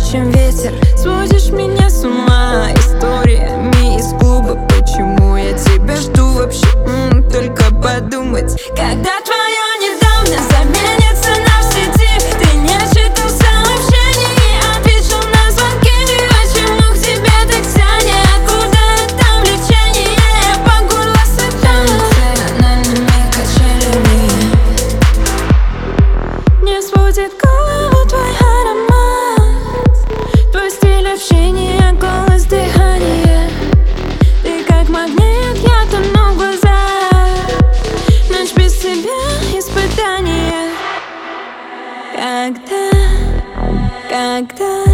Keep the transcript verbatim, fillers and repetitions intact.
чем ветер. Сводишь меня с ума историями из клуба. Почему я тебя жду вообще? М-м, только подумать, когда твое недавно заменится на в сети. Ты не читал сообщений и ответил на звонки. Почему к тебе так тянет? Откуда там лечение? Я по горло сыта эмоциональными качелями. Не сводит голову твой аромат, твой стиль общения, голос, дыхание. Ты как магнит, я тону в глазах. Ночь без тебя испытание. Когда, когда